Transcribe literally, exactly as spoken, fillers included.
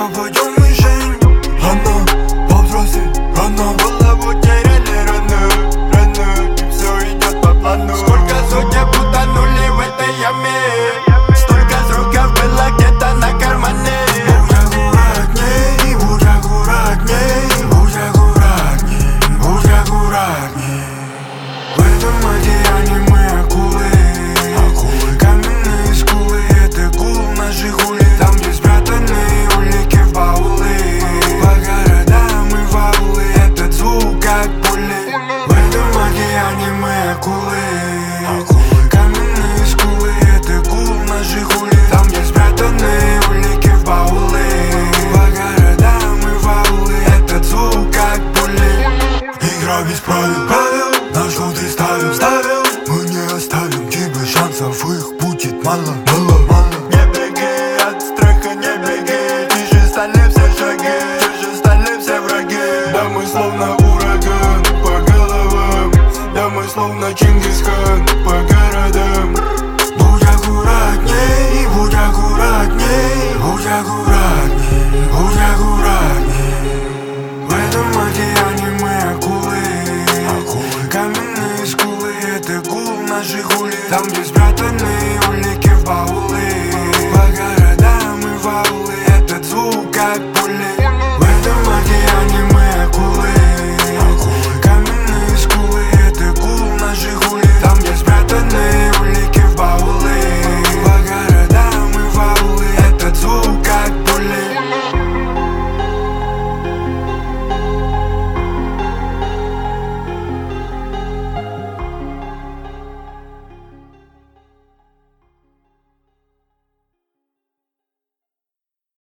попадем в мишень. Рано, повзрослей, рано. Голову теряли рано, рано. И все идет по плану. Сколько судеб утонули в этой яме. Столько сроков было где-то на кармане. Будь аккуратней, будь аккуратней, будь аккуратней, будь аккуратней. В этом океане мы акулы, акулы. Каменные скулы, это гул на Жигули. Там, где спрятаны улики в баулы. По городам и в аулы, этот звук как пули. В этом океане мы акулы, акулы. Каменные скулы, это гул на Жигули. Там, где спрятаны улики в баулы. По городам и в аулы, этот звук как пули. Игра без правил, правил. На что ты ставил, ставил. Мы не оставим тебе шансов, их будет мало, мало, мало. Не беги от страха, не беги. Тише стали все шаги, тише стали все враги. Да мы словно ураган по головам. Да мы словно Чингисхан по городам. Будь аккуратней, будь аккуратней, будь аккуратней, будь аккуратней. В этом океане мы акулы, акулы. Каменные скулы, это гул на Жигули. Там, где спрятаны улики в баулы.